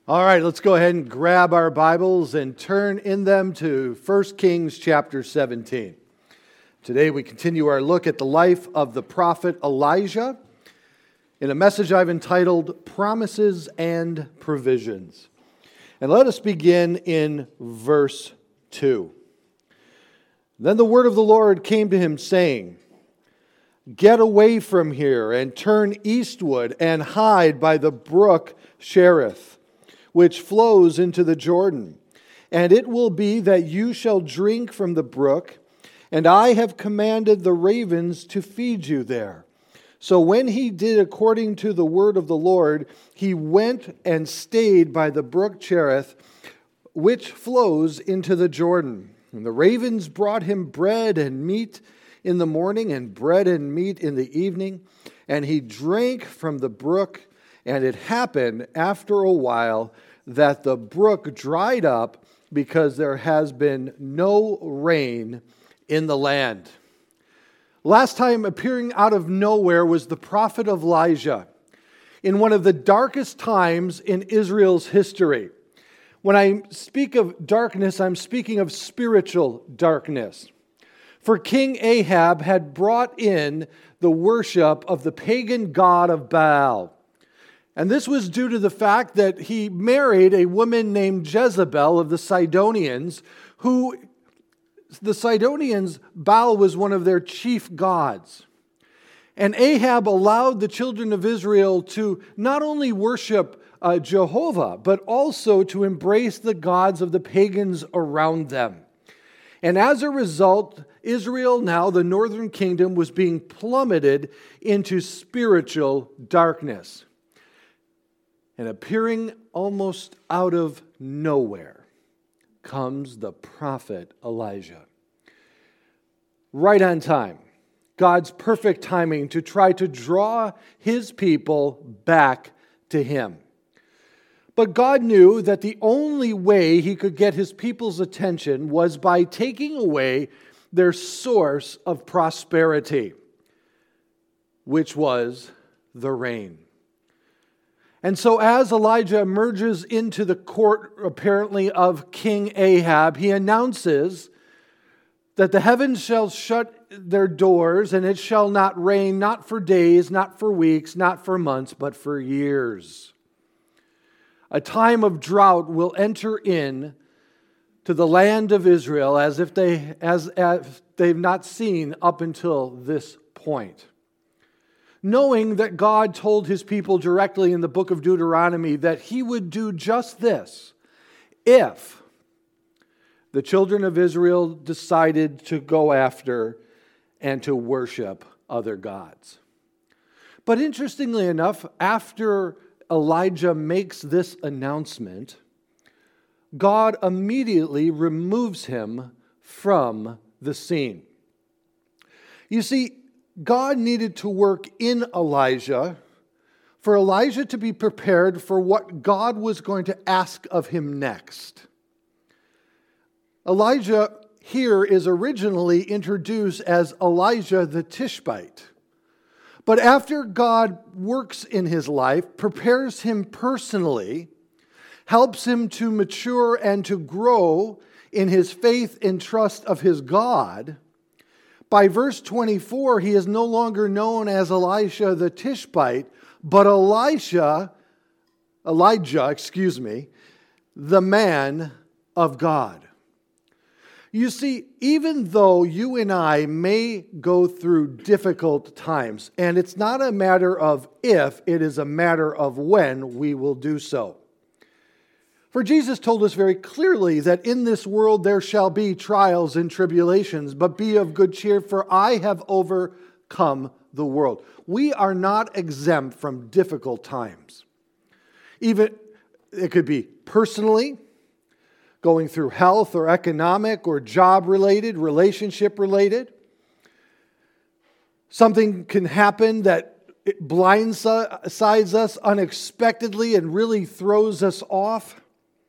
All right, let's go ahead and grab our Bibles and turn in them to 1 Kings chapter 17. Today we continue our look at the life of the prophet Elijah in a message I've entitled Promises and Provisions. And let us begin in verse 2. Then the word of the Lord came to him, saying, "Get away from here and turn eastward and hide by the brook Cherith, which flows into the Jordan. And it will be that you shall drink from the brook, and I have commanded the ravens to feed you there." So when he did according to the word of the Lord, he went and stayed by the brook Cherith, which flows into the Jordan. And the ravens brought him bread and meat in the morning, and bread and meat in the evening. And he drank from the brook, and it happened after a while that the brook dried up because there has been no rain in the land. Last time appearing out of nowhere was the prophet Elijah in one of the darkest times in Israel's history. When I speak of darkness, I'm speaking of spiritual darkness. For King Ahab had brought in the worship of the pagan god of Baal. And this was due to the fact that he married a woman named Jezebel of the Sidonians, who the Sidonians, Baal was one of their chief gods. And Ahab allowed the children of Israel to not only worship Jehovah, but also to embrace the gods of the pagans around them. And as a result, Israel, now the northern kingdom, was being plummeted into spiritual darkness. And appearing almost out of nowhere comes the prophet Elijah. Right on time. God's perfect timing to try to draw his people back to him. But God knew that the only way he could get his people's attention was by taking away their source of prosperity, which was the rain. And so as Elijah emerges into the court, apparently, of King Ahab, he announces that the heavens shall shut their doors, and it shall not rain, not for days, not for weeks, not for months, but for years. A time of drought will enter in to the land of Israel as if they've not seen up until this point. Knowing that God told his people directly in the book of Deuteronomy that he would do just this if the children of Israel decided to go after and to worship other gods. But interestingly enough, after Elijah makes this announcement, God immediately removes him from the scene. You see, God needed to work in Elijah for Elijah to be prepared for what God was going to ask of him next. Elijah here is originally introduced as Elijah the Tishbite. But after God works in his life, prepares him personally, helps him to mature and to grow in his faith and trust of his God, by verse 24, he is no longer known as Elisha the Tishbite, but Elijah, the man of God. You see, even though you and I may go through difficult times, and it's not a matter of if, it is a matter of when we will do so. For Jesus told us very clearly that in this world there shall be trials and tribulations, but be of good cheer, for I have overcome the world. We are not exempt from difficult times. Even it could be personally, going through health or economic or job-related, relationship-related. Something can happen that blindsides us unexpectedly and really throws us off.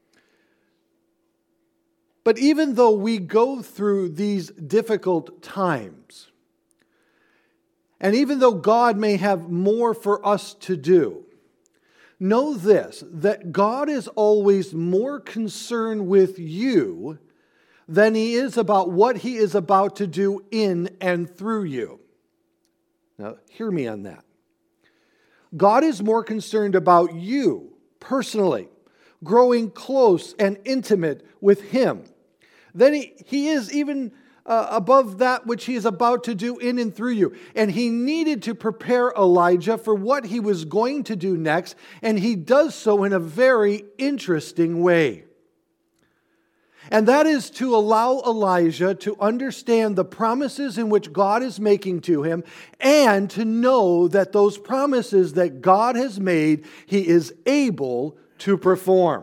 But even though we go through these difficult times, and even though God may have more for us to do, know this, that God is always more concerned with you than He is about what He is about to do in and through you. Now, hear me on that. God is more concerned about you personally, growing close and intimate with Him, than He is even above that which He is about to do in and through you. And He needed to prepare Elijah for what he was going to do next, and He does so in a very interesting way. And that is to allow Elijah to understand the promises in which God is making to him, and to know that those promises that God has made, He is able to perform.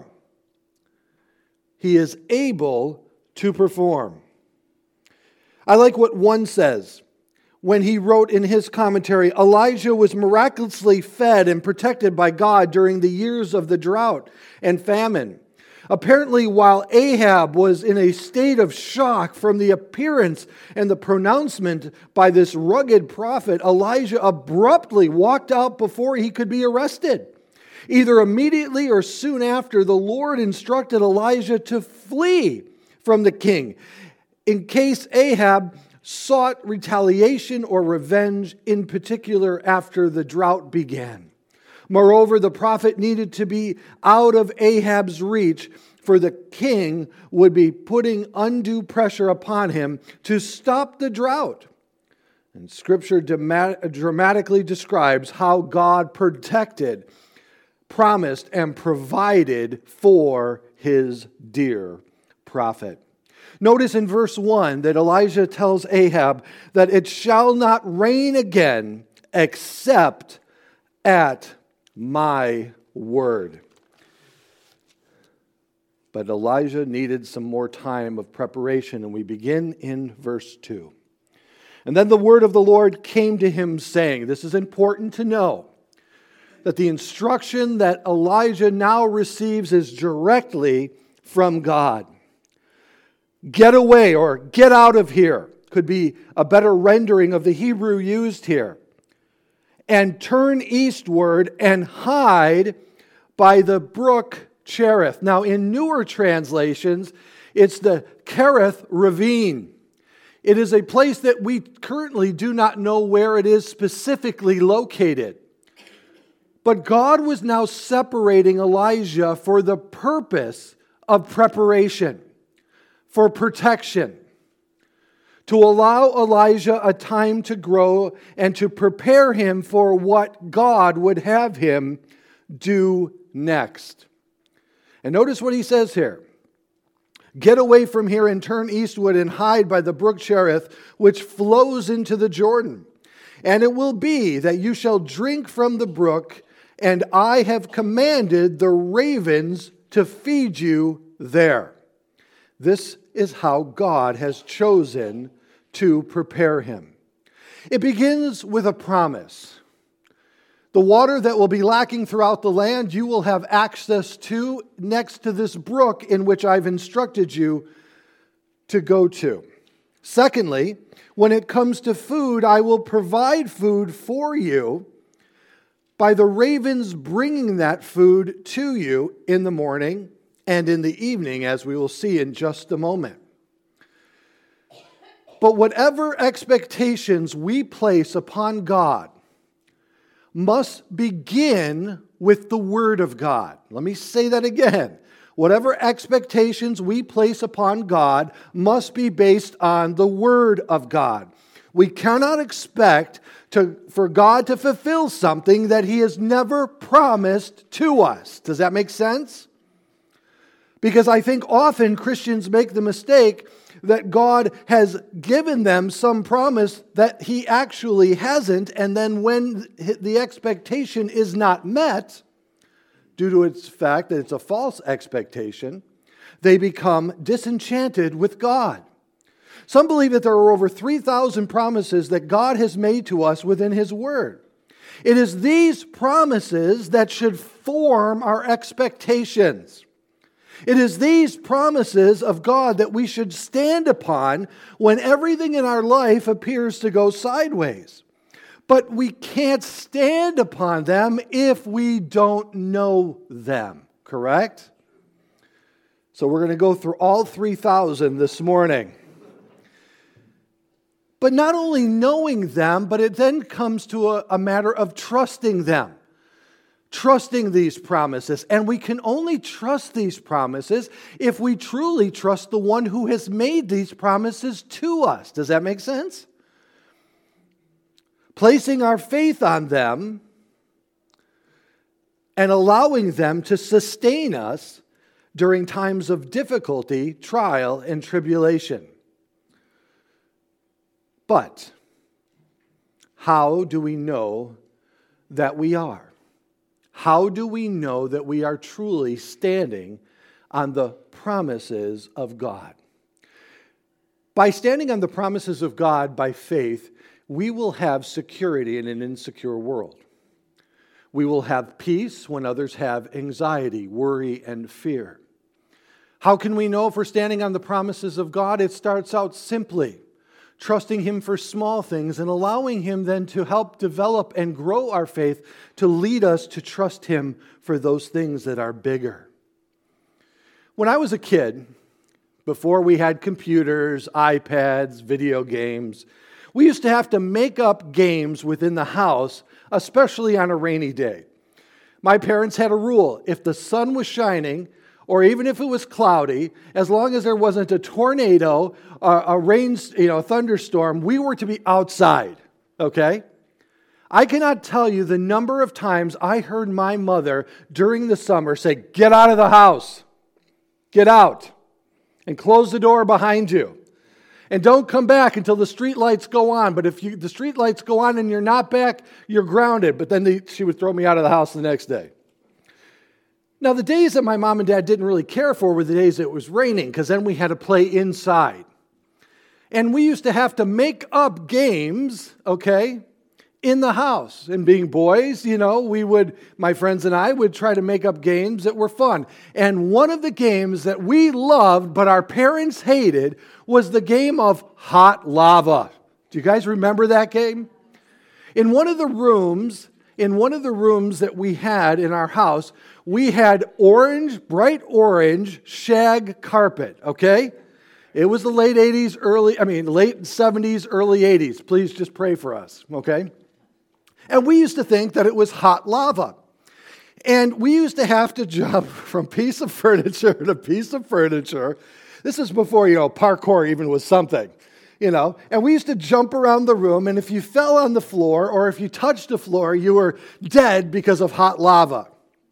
He is able to perform. I like what one says when he wrote in his commentary, Elijah was miraculously fed and protected by God during the years of the drought and famine. Apparently, while Ahab was in a state of shock from the appearance and the pronouncement by this rugged prophet, Elijah abruptly walked out before he could be arrested. Either immediately or soon after, the Lord instructed Elijah to flee from the king, in case Ahab sought retaliation or revenge, in particular after the drought began. Moreover, the prophet needed to be out of Ahab's reach, for the king would be putting undue pressure upon him to stop the drought. And Scripture dramatically describes how God protected, promised, and provided for His dear prophet. Notice in verse 1 that Elijah tells Ahab that it shall not rain again except at my word. But Elijah needed some more time of preparation, and we begin in verse 2. And then the word of the Lord came to him, saying, this is important to know, that the instruction that Elijah now receives is directly from God. Get away, or get out of here, could be a better rendering of the Hebrew used here. And turn eastward and hide by the brook Cherith. Now, in newer translations, it's the Kerith ravine. It is a place that we currently do not know where it is specifically located. But God was now separating Elijah for the purpose of preparation, for protection, to allow Elijah a time to grow and to prepare him for what God would have him do next. And notice what he says here. Get away from here and turn eastward and hide by the brook Cherith, which flows into the Jordan. And it will be that you shall drink from the brook, and I have commanded the ravens to feed you there. This is how God has chosen to prepare him. It begins with a promise. The water that will be lacking throughout the land, you will have access to next to this brook in which I've instructed you to go to. Secondly, when it comes to food, I will provide food for you by the ravens bringing that food to you in the morning and in the evening, as we will see in just a moment. But whatever expectations we place upon God must begin with the Word of God. Let me say that again. Whatever expectations we place upon God must be based on the Word of God. We cannot expect for God to fulfill something that He has never promised to us. Does that make sense? Because I think often Christians make the mistake that God has given them some promise that He actually hasn't, and then when the expectation is not met, due to its fact that it's a false expectation, they become disenchanted with God. Some believe that there are over 3,000 promises that God has made to us within His Word. It is these promises that should form our expectations. It is these promises of God that we should stand upon when everything in our life appears to go sideways. But we can't stand upon them if we don't know them, correct? So we're going to go through all 3,000 this morning. But not only knowing them, but it then comes to a matter of trusting them. Trusting these promises. And we can only trust these promises if we truly trust the one who has made these promises to us. Does that make sense? Placing our faith on them and allowing them to sustain us during times of difficulty, trial, and tribulation. But how do we know that we are? How do we know that we are truly standing on the promises of God? By standing on the promises of God by faith, we will have security in an insecure world. We will have peace when others have anxiety, worry, and fear. How can we know if we're standing on the promises of God? It starts out simply trusting Him for small things and allowing Him then to help develop and grow our faith to lead us to trust Him for those things that are bigger. When I was a kid, before we had computers, iPads, video games, we used to have to make up games within the house, especially on a rainy day. My parents had a rule. If the sun was shining, or even if it was cloudy, as long as there wasn't a tornado, a rain, thunderstorm, we were to be outside, okay? I cannot tell you the number of times I heard my mother during the summer say, "Get out of the house. Get out. And close the door behind you. And don't come back until the street lights go on. But if the street lights go on and you're not back, you're grounded." But then she would throw me out of the house the next day. Now, the days that my mom and dad didn't really care for were the days it was raining, because then we had to play inside. And we used to have to make up games, okay, in the house. And being boys, my friends and I would try to make up games that were fun. And one of the games that we loved, but our parents hated, was the game of hot lava. Do you guys remember that game? In one of the rooms that we had in our house, we had bright orange shag carpet, okay? It was the late 70s, early 80s. Please just pray for us, okay? And we used to think that it was hot lava. And we used to have to jump from piece of furniture to piece of furniture. This is before, parkour even was something. And we used to jump around the room, and if you fell on the floor or if you touched the floor, you were dead because of hot lava.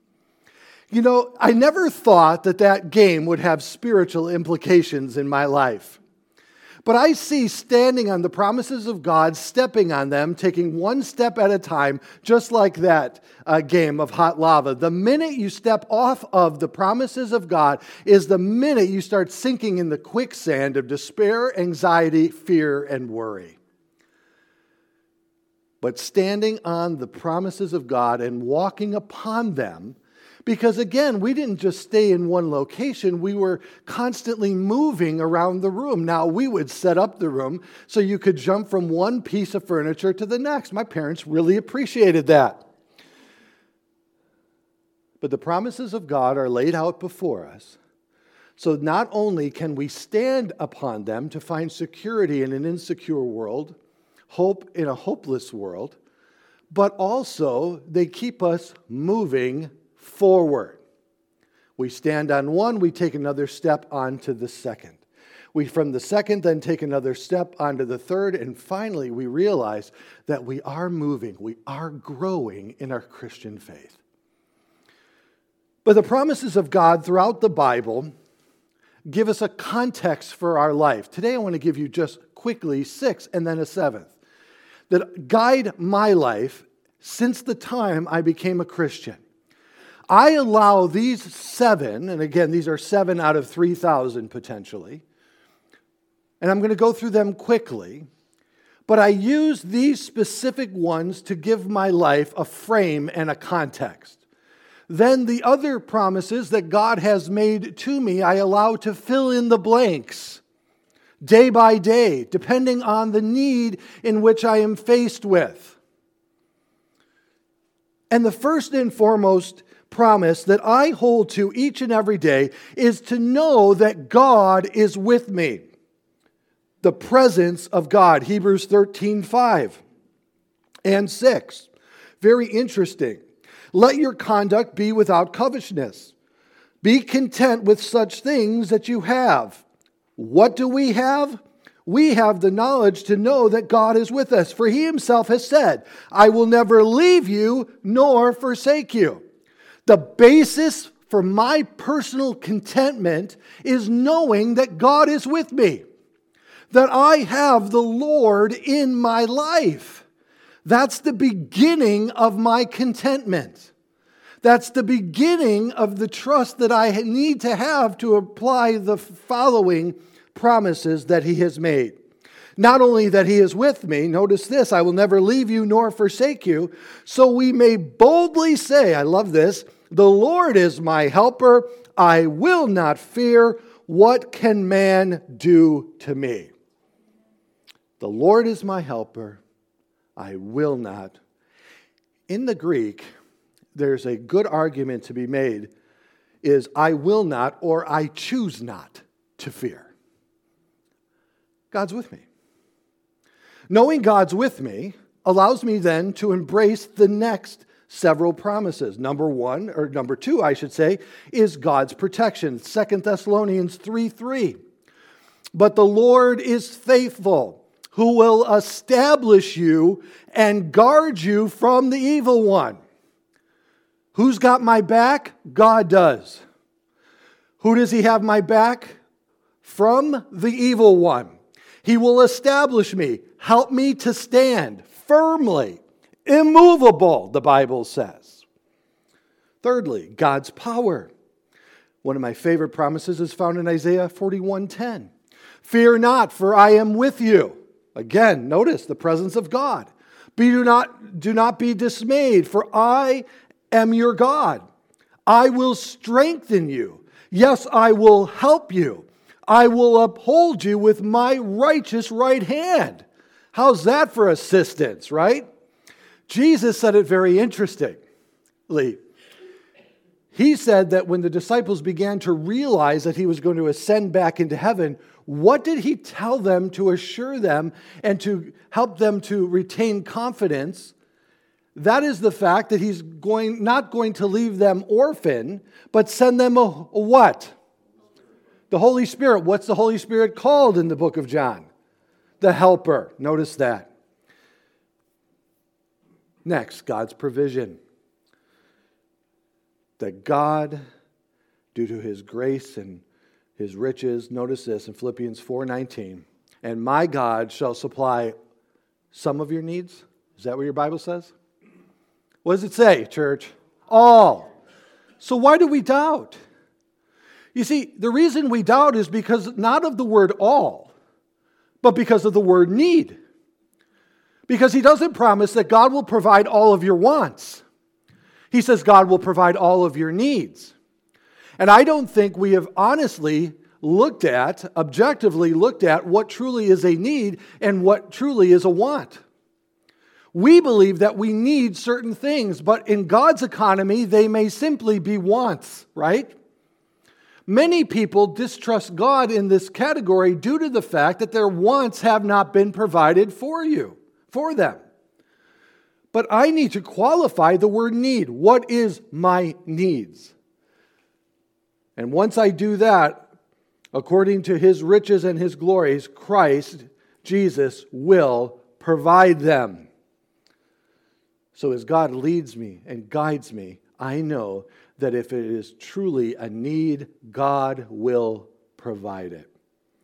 I never thought that game would have spiritual implications in my life. But I see standing on the promises of God, stepping on them, taking one step at a time, just like that game of hot lava. The minute you step off of the promises of God is the minute you start sinking in the quicksand of despair, anxiety, fear, and worry. But standing on the promises of God and walking upon them, because again, we didn't just stay in one location, we were constantly moving around the room. Now, we would set up the room so you could jump from one piece of furniture to the next. My parents really appreciated that. But the promises of God are laid out before us. So not only can we stand upon them to find security in an insecure world, hope in a hopeless world, but also they keep us moving forward. We stand on one, we take another step onto the second. We, from the second, then take another step onto the third, and finally we realize that we are moving, we are growing in our Christian faith. But the promises of God throughout the Bible give us a context for our life. Today I want to give you just quickly 6 and then a 7th that guide my life since the time I became a Christian. I allow these 7, and again, these are 7 out of 3,000 potentially, and I'm going to go through them quickly, but I use these specific ones to give my life a frame and a context. Then the other promises that God has made to me, I allow to fill in the blanks day by day, depending on the need in which I am faced with. And the first and foremost promise that I hold to each and every day is to know that God is with me. The presence of God, Hebrews 13:5 and 6. Very interesting. Let your conduct be without covetousness. Be content with such things that you have. What do we have? We have the knowledge to know that God is with us. For he himself has said, I will never leave you nor forsake you. The basis for my personal contentment is knowing that God is with me, that I have the Lord in my life. That's the beginning of my contentment. That's the beginning of the trust that I need to have to apply the following promises that he has made. Not only that he is with me, notice this, I will never leave you nor forsake you, so we may boldly say, I love this, the Lord is my helper, I will not fear, what can man do to me? The Lord is my helper, I will not. In the Greek, there's a good argument to be made, is I will not or I choose not to fear. God's with me. Knowing God's with me allows me then to embrace the next several promises. Number two, I should say, is God's protection. 2 Thessalonians 3:3. But the Lord is faithful, who will establish you and guard you from the evil one. Who's got my back? God does. Who does he have my back? From the evil one. He will establish me, help me to stand firmly, immovable, the Bible says. Thirdly, God's power. One of my favorite promises is found in Isaiah 41:10. Fear not, for I am with you. Again, notice the presence of God. Do not be dismayed, for I am your God. I will strengthen you. Yes, I will help you. I will uphold you with my righteous right hand. How's that for assistance, right? Jesus said it very interestingly. He said that when the disciples began to realize that he was going to ascend back into heaven, what did he tell them to assure them and to help them to retain confidence? That is the fact that he's not going to leave them orphan, but send them a what? The Holy Spirit. What's the Holy Spirit called in the book of John? The Helper. Notice that. Next, God's provision. That God, due to his grace and his riches, notice this in Philippians 4:19, and my God shall supply some of your needs. Is that what your Bible says? What does it say, church? All. So why do we doubt? You see, the reason we doubt is because not of the word all, but because of the word need. Because he doesn't promise that God will provide all of your wants. He says God will provide all of your needs. And I don't think we have honestly objectively looked at what truly is a need and what truly is a want. We believe that we need certain things, but in God's economy, they may simply be wants, right? Many people distrust God in this category due to the fact that their wants have not been provided for them. But I need to qualify the word need. What is my needs? And once I do that, according to his riches and his glories, Christ, Jesus, will provide them. So as God leads me and guides me, I know that if it is truly a need, God will provide it.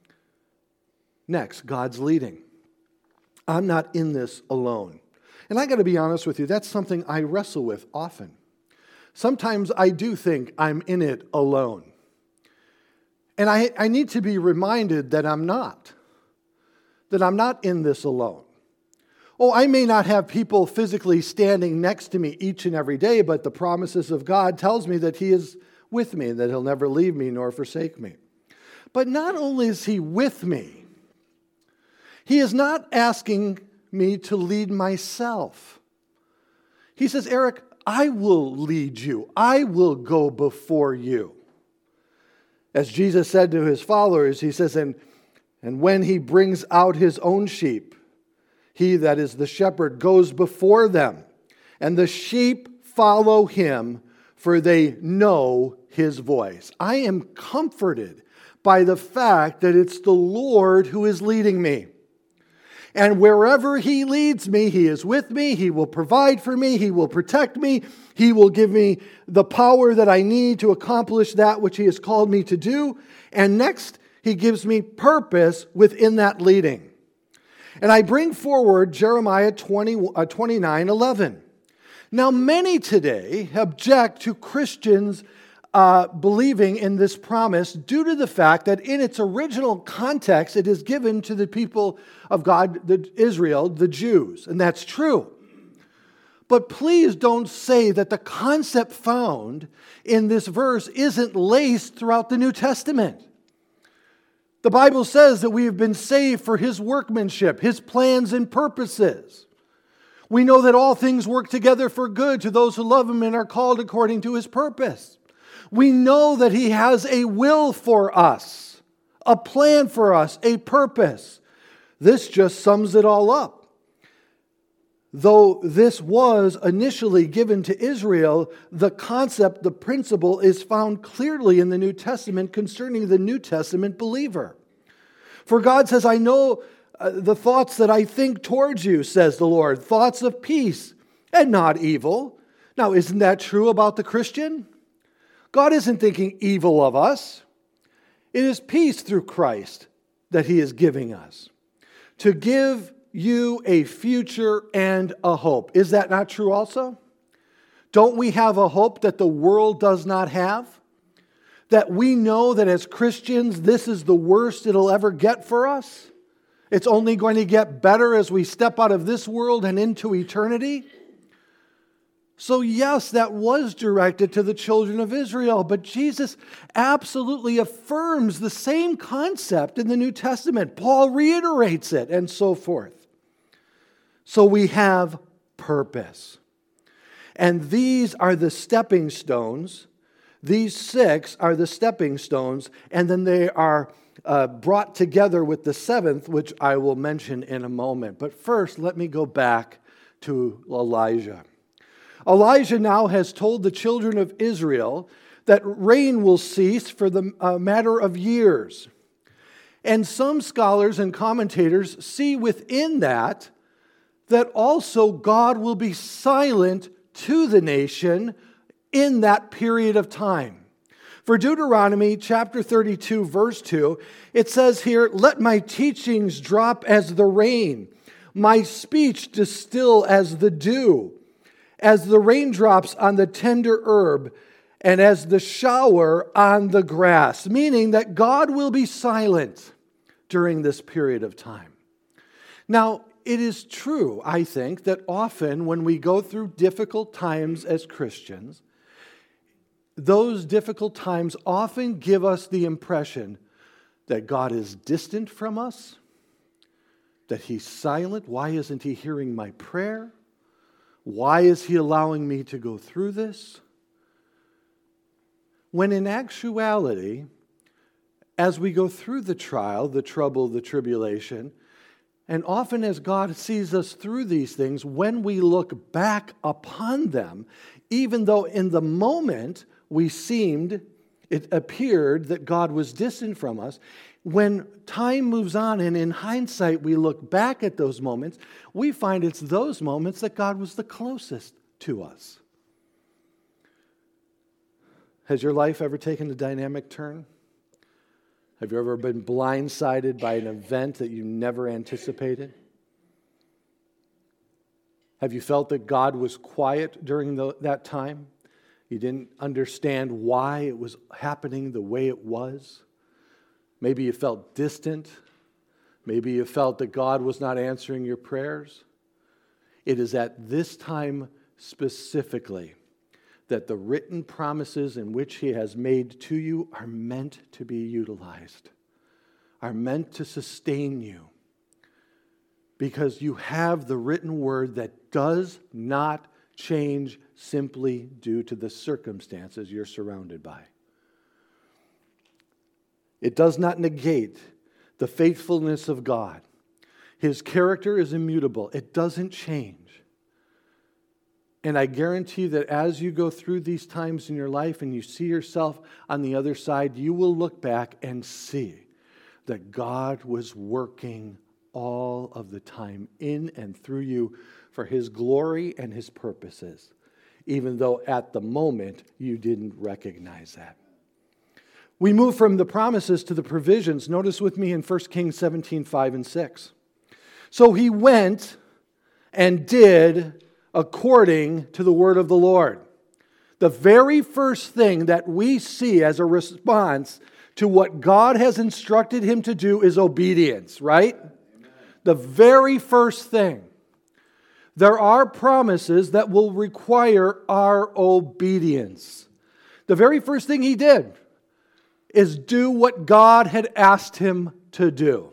Next, God's leading. I'm not in this alone. And I got to be honest with you, that's something I wrestle with often. Sometimes I do think I'm in it alone. And I need to be reminded that I'm not. That I'm not in this alone. Oh, I may not have people physically standing next to me each and every day, but the promises of God tells me that he is with me and that he'll never leave me nor forsake me. But not only is he with me, he is not asking me to lead myself. He says, Eric, I will lead you. I will go before you. As Jesus said to his followers, he says, and when he brings out his own sheep, he that is the shepherd goes before them, and the sheep follow him, for they know his voice. I am comforted by the fact that it's the Lord who is leading me. And wherever he leads me, he is with me. He will provide for me. He will protect me. He will give me the power that I need to accomplish that which he has called me to do. And next, he gives me purpose within that leading. And I bring forward Jeremiah 29:11. Now, many today object to Christians believing in this promise due to the fact that in its original context, it is given to the people of God, Israel, the Jews. And that's true. But please don't say that the concept found in this verse isn't laced throughout the New Testament. The Bible says that we have been saved for his workmanship, his plans and purposes. We know that all things work together for good to those who love him and are called according to his purpose. We know that he has a will for us, a plan for us, a purpose. This just sums it all up. Though this was initially given to Israel, the concept, the principle is found clearly in the New Testament concerning the New Testament believer. For God says, I know the thoughts that I think towards you, says the Lord, thoughts of peace and not evil. Now, isn't that true about the Christian? God isn't thinking evil of us. It is peace through Christ that he is giving us, to give you a future and a hope. Is that not true also? Don't we have a hope that the world does not have? That we know that as Christians, this is the worst it'll ever get for us? It's only going to get better as we step out of this world and into eternity? So yes, that was directed to the children of Israel, but Jesus absolutely affirms the same concept in the New Testament. Paul reiterates it, and so forth. So we have purpose. And these are the stepping stones. These 6 are the stepping stones, and then they are brought together with the 7th, which I will mention in a moment. But first, let me go back to Elijah. Elijah now has told the children of Israel that rain will cease for the matter of years. And some scholars and commentators see within that also God will be silent to the nation in that period of time. For Deuteronomy chapter 32, verse 2, it says here, let my teachings drop as the rain, my speech distill as the dew, as the raindrops on the tender herb, and as the shower on the grass. Meaning that God will be silent during this period of time. Now, it is true, I think, that often when we go through difficult times as Christians, those difficult times often give us the impression that God is distant from us, that he's silent. Why isn't he hearing my prayer? Why is he allowing me to go through this? When in actuality, as we go through the trial, the trouble, the tribulation, and often as God sees us through these things, when we look back upon them, even though in the moment it appeared that God was distant from us, when time moves on and in hindsight we look back at those moments, we find it's those moments that God was the closest to us. Has your life ever taken a dynamic turn? Have you ever been blindsided by an event that you never anticipated? Have you felt that God was quiet during that time? You didn't understand why it was happening the way it was? Maybe you felt distant. Maybe you felt that God was not answering your prayers. It is at this time specifically that the written promises in which he has made to you are meant to be utilized, are meant to sustain you, because you have the written word that does not change simply due to the circumstances you're surrounded by. It does not negate the faithfulness of God. His character is immutable. It doesn't change. And I guarantee that as you go through these times in your life and you see yourself on the other side, you will look back and see that God was working all of the time in and through you for His glory and His purposes, even though at the moment you didn't recognize that. We move from the promises to the provisions. Notice with me in 1 Kings 17, 5 and 6. So he went and did according to the word of the Lord. The very first thing that we see as a response to what God has instructed him to do is obedience, right? Amen. The very first thing. There are promises that will require our obedience. The very first thing he did is do what God had asked him to do.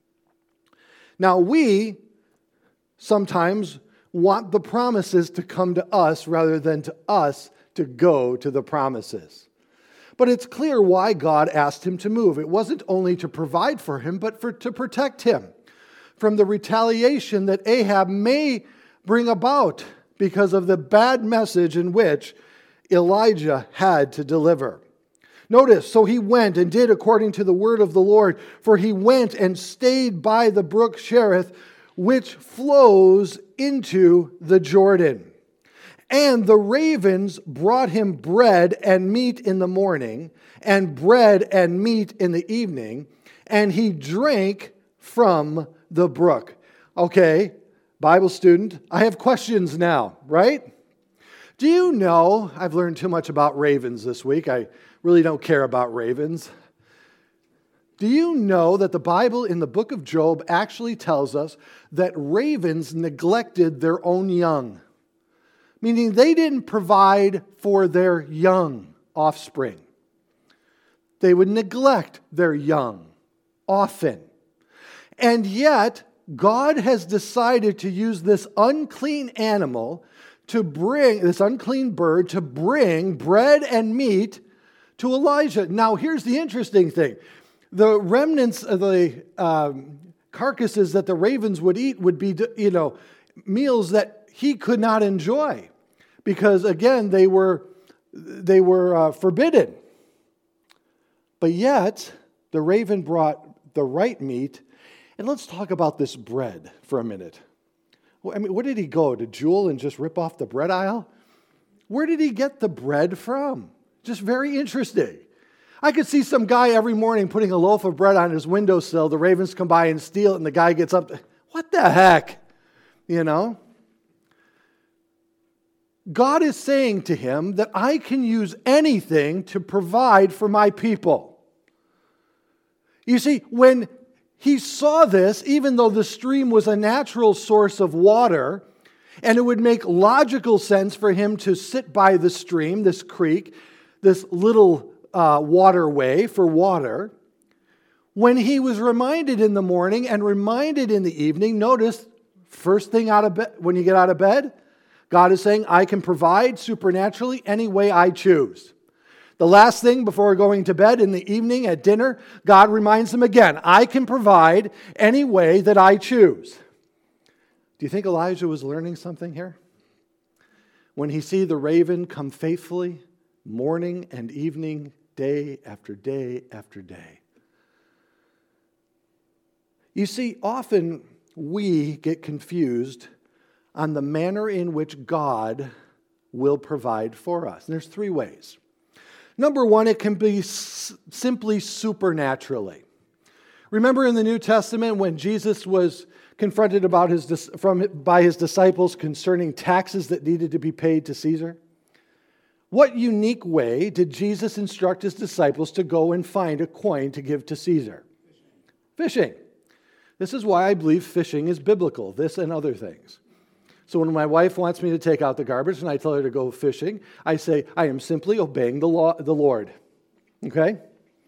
Now, we sometimes want the promises to come to us rather than to us to go to the promises. But it's clear why God asked him to move. It wasn't only to provide for him, but to protect him from the retaliation that Ahab may bring about because of the bad message in which Elijah had to deliver. Notice, so he went and did according to the word of the Lord, for he went and stayed by the brook Cherith, which flows into the Jordan. And the ravens brought him bread and meat in the morning, and bread and meat in the evening, and he drank from the brook. Okay, Bible student, I have questions now, right? Do you know, I've learned too much about ravens this week. I really don't care about ravens. Do you know that the Bible in the book of Job actually tells us that ravens neglected their own young? Meaning they didn't provide for their young offspring. They would neglect their young often. And yet, God has decided to use this unclean animal to bring, this unclean bird, to bring bread and meat to Elijah. Now, here's the interesting thing. The remnants of the carcasses that the ravens would eat would be, meals that he could not enjoy because, again, they were forbidden. But yet, the raven brought the right meat. And let's talk about this bread for a minute. I mean, where did he go? To Jewel and just rip off the bread aisle? Where did he get the bread from? Just very interesting. I could see some guy every morning putting a loaf of bread on his windowsill. The ravens come by and steal it, and the guy gets up. What the heck? God is saying to him that I can use anything to provide for my people. You see, when he saw this, even though the stream was a natural source of water, and it would make logical sense for him to sit by the stream, this creek, this little waterway for water, when he was reminded in the morning and reminded in the evening, notice, first thing out of bed, when you get out of bed, God is saying, I can provide supernaturally any way I choose. The last thing before going to bed in the evening at dinner, God reminds him again, I can provide any way that I choose. Do you think Elijah was learning something here? When he see the raven come faithfully, morning and evening, day after day after day. You see, often we get confused on the manner in which God will provide for us. And there's three ways. Number one, it can be simply supernaturally. Remember in the New Testament when Jesus was confronted by his disciples concerning taxes that needed to be paid to Caesar? What unique way did Jesus instruct his disciples to go and find a coin to give to Caesar? Fishing. This is why I believe fishing is biblical, this and other things. So when my wife wants me to take out the garbage and I tell her to go fishing, I say, I am simply obeying the Lord. Okay?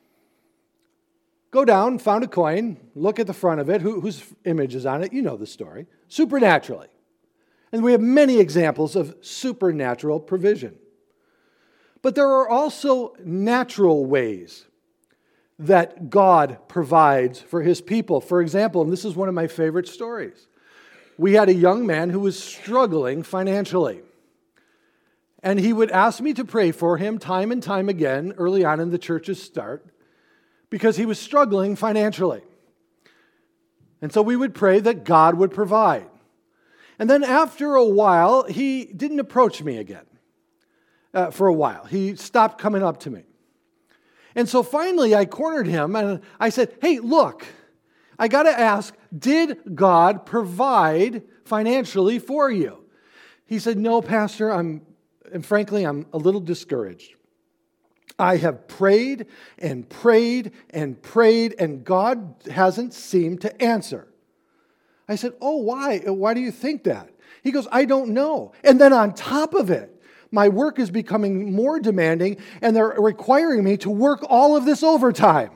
Go down, found a coin, look at the front of it, whose image is on it, you know the story. Supernaturally. And we have many examples of supernatural provision. But there are also natural ways that God provides for His people. For example, and this is one of my favorite stories, we had a young man who was struggling financially. And he would ask me to pray for him time and time again early on in the church's start because he was struggling financially. And so we would pray that God would provide. And then after a while, he didn't approach me again. For a while. He stopped coming up to me. And so finally I cornered him and I said, hey, look, I got to ask, did God provide financially for you? He said, no, Pastor, and frankly, I'm a little discouraged. I have prayed and prayed and prayed, and God hasn't seemed to answer. I said, oh, why? Why do you think that? He goes, I don't know. And then on top of it, my work is becoming more demanding, and they're requiring me to work all of this overtime.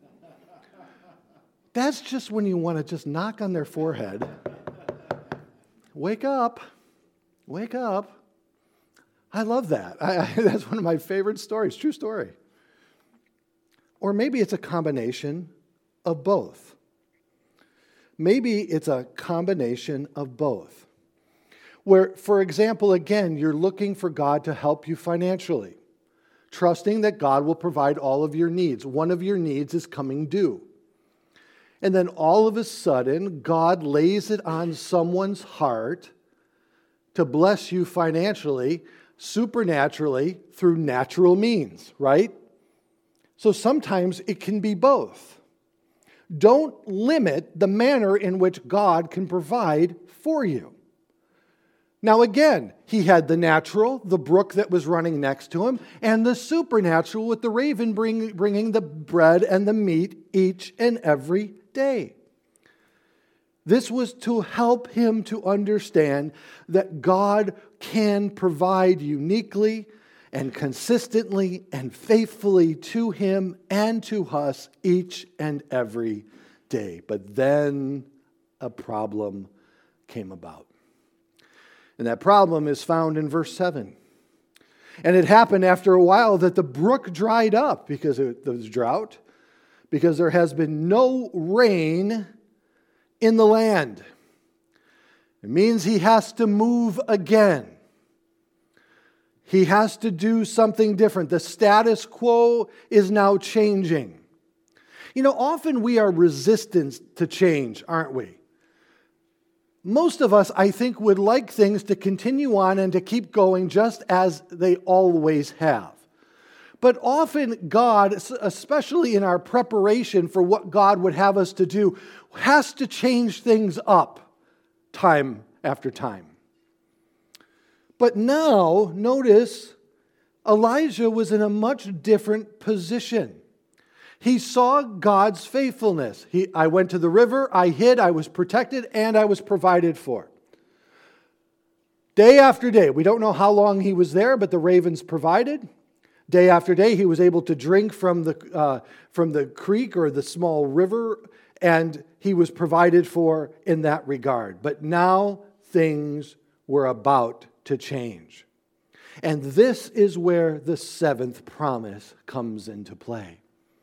That's just when you want to just knock on their forehead. Wake up. Wake up. I love that. That's one of my favorite stories, true story. Or maybe it's a combination of both. Maybe it's a combination of both. Where, for example, again, you're looking for God to help you financially, trusting that God will provide all of your needs. One of your needs is coming due. And then all of a sudden, God lays it on someone's heart to bless you financially, supernaturally, through natural means, right? So sometimes it can be both. Don't limit the manner in which God can provide for you. Now again, he had the natural, the brook that was running next to him, and the supernatural with the raven bringing the bread and the meat each and every day. This was to help him to understand that God can provide uniquely and consistently and faithfully to him and to us each and every day. But then a problem came about. And that problem is found in verse 7. And it happened after a while that the brook dried up because there was drought, because there has been no rain in the land. It means he has to move again. He has to do something different. The status quo is now changing. You know, often we are resistant to change, aren't we? Most of us, I think, would like things to continue on and to keep going just as they always have. But often God, especially in our preparation for what God would have us to do, has to change things up time after time. But now, notice, Elijah was in a much different position. He saw God's faithfulness. I went to the river, I hid, I was protected, and I was provided for. Day after day, we don't know how long he was there, but the ravens provided. Day after day, he was able to drink from the creek or the small river, and he was provided for in that regard. But now things were about to change. And this is where the seventh promise comes into play.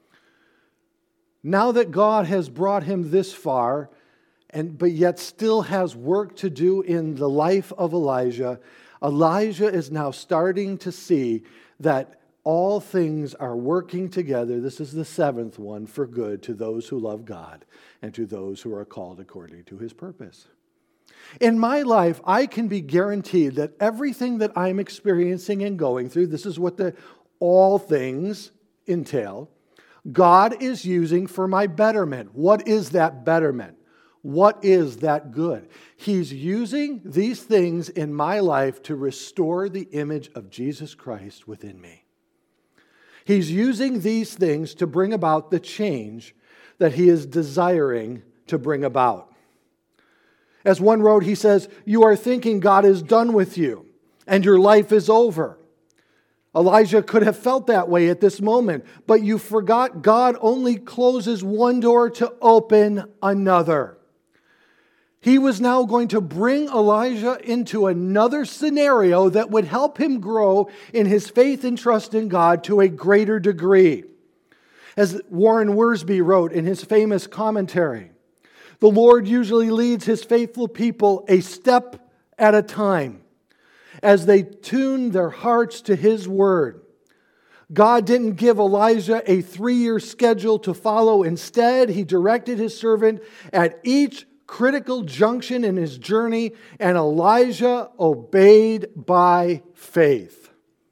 Now that God has brought him this far, but yet still has work to do in the life of Elijah, Elijah is now starting to see that all things are working together. This is the seventh one, for good to those who love God and to those who are called according to his purpose. In my life, I can be guaranteed that everything that I'm experiencing and going through, this is what the all things entail, God is using for my betterment. What is that betterment? What is that good? He's using these things in my life to restore the image of Jesus Christ within me. He's using these things to bring about the change that he is desiring to bring about. As one wrote, he says, "You are thinking God is done with you and your life is over." Elijah could have felt that way at this moment, but you forgot God only closes one door to open another. He was now going to bring Elijah into another scenario that would help him grow in his faith and trust in God to a greater degree. As Warren Wiersbe wrote in his famous commentary, the Lord usually leads His faithful people a step at a time as they tune their hearts to His word. God didn't give Elijah a 3-year schedule to follow. Instead, He directed His servant at each critical junction in his journey, and Elijah obeyed by faith.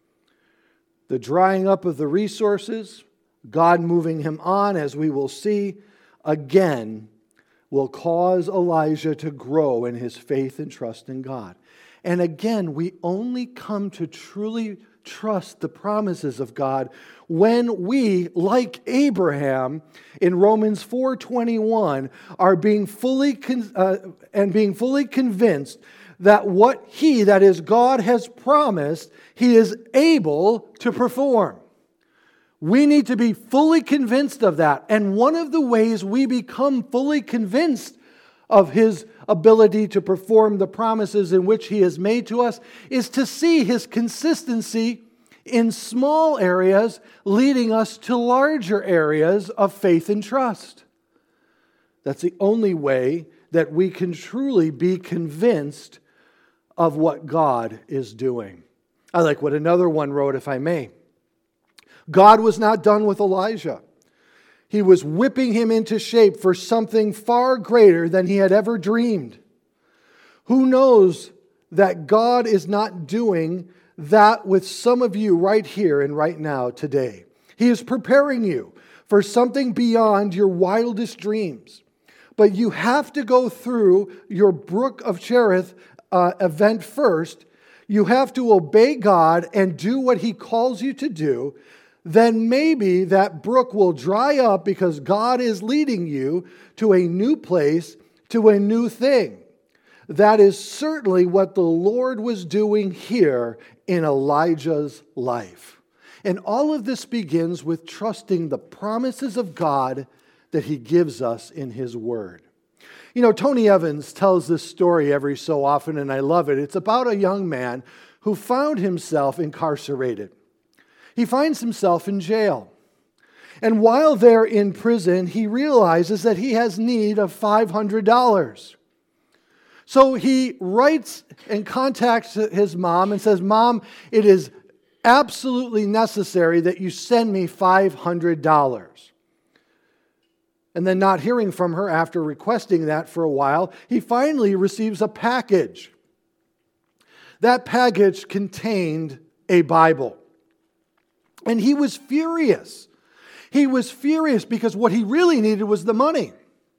The drying up of the resources, God moving him on, as we will see, again will cause Elijah to grow in his faith and trust in God. And again, we only come to truly trust the promises of God when we, like Abraham in Romans 4:21, are being fully convinced that what He, that is God, has promised, He is able to perform. We need to be fully convinced of that. And one of the ways we become fully convinced of His ability to perform the promises in which He has made to us is to see His consistency in small areas leading us to larger areas of faith and trust. That's the only way that we can truly be convinced of what God is doing. I like what another one wrote, if I may. God was not done with Elijah. He was whipping him into shape for something far greater than he had ever dreamed. Who knows that God is not doing that with some of you right here and right now today? He is preparing you for something beyond your wildest dreams. But you have to go through your Brook of Cherith event first. You have to obey God and do what He calls you to do. Then maybe that brook will dry up because God is leading you to a new place, to a new thing. That is certainly what the Lord was doing here in Elijah's life. And all of this begins with trusting the promises of God that He gives us in His Word. You know, Tony Evans tells this story every so often, and I love it. It's about a young man who found himself incarcerated. He finds himself in jail. And while there in prison, he realizes that he has need of $500. So he writes and contacts his mom and says, "Mom, it is absolutely necessary that you send me $500. And then, not hearing from her after requesting that for a while, he finally receives a package. That package contained a Bible. And he was furious. He was furious because what he really needed was the money.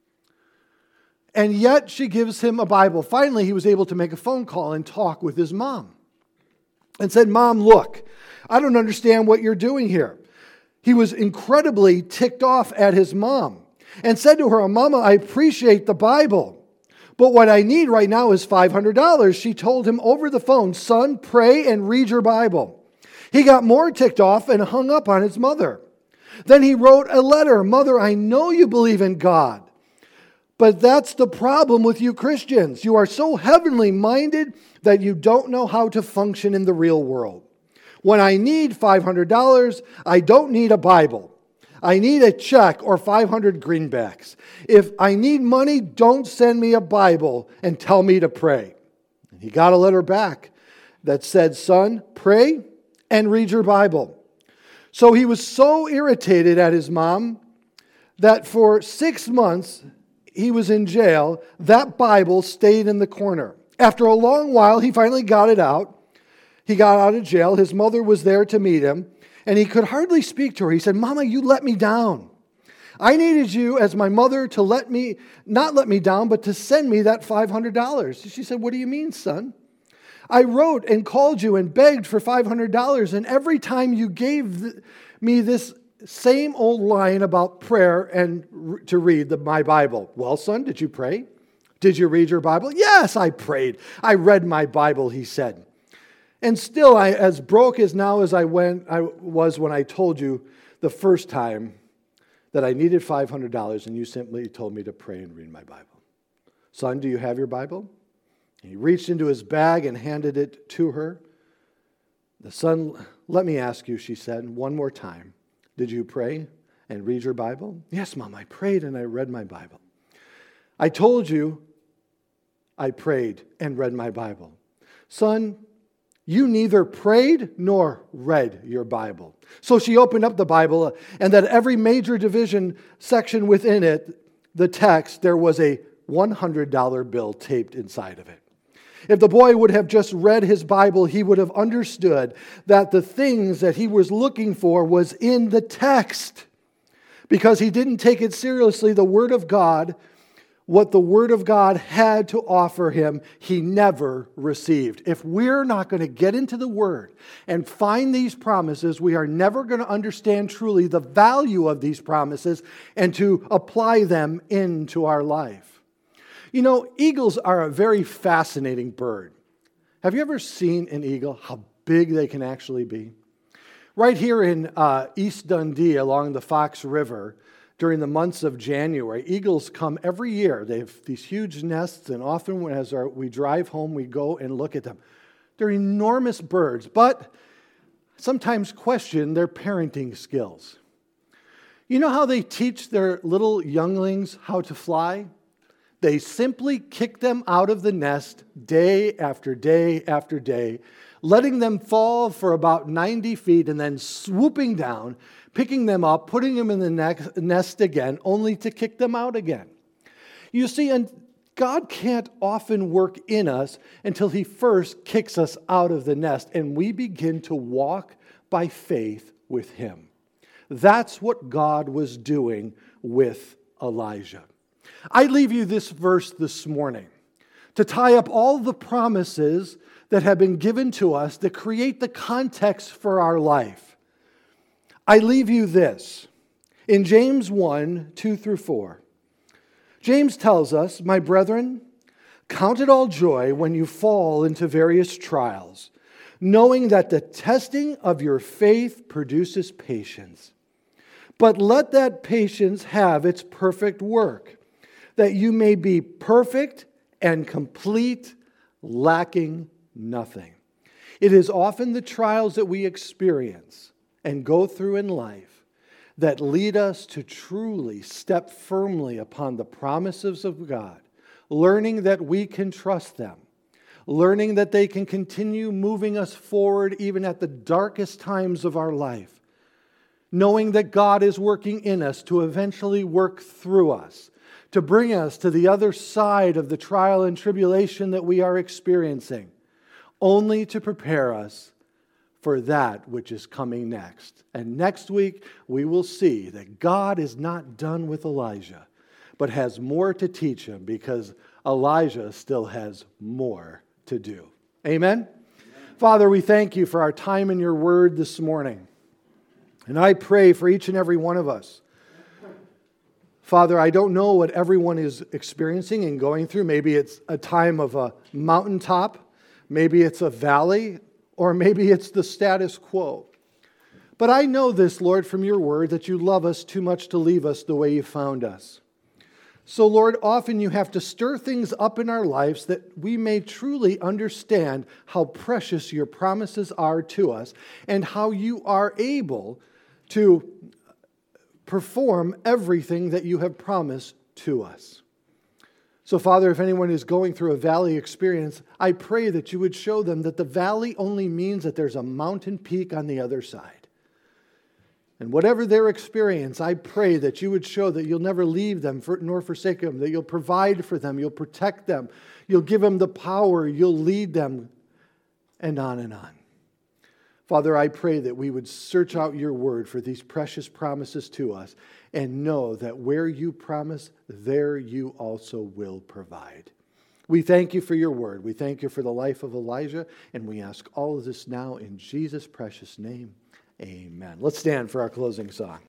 And yet she gives him a Bible. Finally, he was able to make a phone call and talk with his mom. And said, "Mom, look, I don't understand what you're doing here." He was incredibly ticked off at his mom and said to her, "Mama, I appreciate the Bible, but what I need right now is $500. She told him over the phone, "Son, pray and read your Bible." He got more ticked off and hung up on his mother. Then he wrote a letter, "Mother, I know you believe in God, but that's the problem with you Christians. You are so heavenly minded that you don't know how to function in the real world. When I need $500, I don't need a Bible. I need a check or 500 greenbacks. If I need money, don't send me a Bible and tell me to pray." And he got a letter back that said, "Son, pray and read your Bible." So he was so irritated at his mom that for 6 months he was in jail. That Bible stayed in the corner. After a long while, he finally got it out. He got out of jail. His mother was there to meet him, and he could hardly speak to her. He said, "Mama, you let me down. I needed you as my mother to not let me down, but to send me that $500. She said, "What do you mean, son? I wrote and called you and begged for $500, and every time you gave me this same old line about prayer and to read my Bible." "Well, son, did you pray? Did you read your Bible?" "Yes, I prayed. I read my Bible," he said. "And still, as broke as now as I was when I told you the first time that I needed $500 and you simply told me to pray and read my Bible." Son, do you have your Bible? He reached into his bag and handed it to her. The son, let me ask you, she said, one more time. Did you pray and read your Bible? Yes, Mom, I prayed and I read my Bible. I told you I prayed and read my Bible. Son, you neither prayed nor read your Bible. So she opened up the Bible, and at every major division section within it, the text, there was a $100 bill taped inside of it. If the boy would have just read his Bible, he would have understood that the things that he was looking for was in the text. Because he didn't take it seriously, the Word of God, what the Word of God had to offer him, he never received. If we're not going to get into the Word and find these promises, we are never going to understand truly the value of these promises and to apply them into our life. You know, eagles are a very fascinating bird. Have you ever seen an eagle, how big they can actually be? Right here in East Dundee along the Fox River, during the months of January, eagles come every year. They have these huge nests, and often as we drive home, we go and look at them. They're enormous birds, but sometimes question their parenting skills. You know how they teach their little younglings how to fly? They simply kick them out of the nest day after day after day, letting them fall for about 90 feet and then swooping down, picking them up, putting them in the nest again, only to kick them out again. You see, and God can't often work in us until He first kicks us out of the nest and we begin to walk by faith with Him. That's what God was doing with Elijah. I leave you this verse this morning to tie up all the promises that have been given to us that create the context for our life. I leave you this in James 1, 2 through 4. James tells us, my brethren, count it all joy when you fall into various trials, knowing that the testing of your faith produces patience. But let that patience have its perfect work, that you may be perfect and complete, lacking nothing. It is often the trials that we experience and go through in life that lead us to truly step firmly upon the promises of God, learning that we can trust them, learning that they can continue moving us forward even at the darkest times of our life, knowing that God is working in us to eventually work through us, to bring us to the other side of the trial and tribulation that we are experiencing, only to prepare us for that which is coming next. And next week, we will see that God is not done with Elijah, but has more to teach him because Elijah still has more to do. Amen? Father, we thank you for our time in your word this morning. And I pray for each and every one of us. Father, I don't know what everyone is experiencing and going through. Maybe it's a time of a mountaintop. Maybe it's a valley. Or maybe it's the status quo. But I know this, Lord, from your word, that you love us too much to leave us the way you found us. So, Lord, often you have to stir things up in our lives that we may truly understand how precious your promises are to us and how you are able to perform everything that you have promised to us. So, Father, if anyone is going through a valley experience, I pray that you would show them that the valley only means that there's a mountain peak on the other side. And whatever their experience, I pray that you would show that you'll never leave them nor forsake them, that you'll provide for them, you'll protect them, you'll give them the power, you'll lead them, and on and on. Father, I pray that we would search out your word for these precious promises to us and know that where you promise, there you also will provide. We thank you for your word. We thank you for the life of Elijah, and we ask all of this now in Jesus' precious name. Amen. Let's stand for our closing song.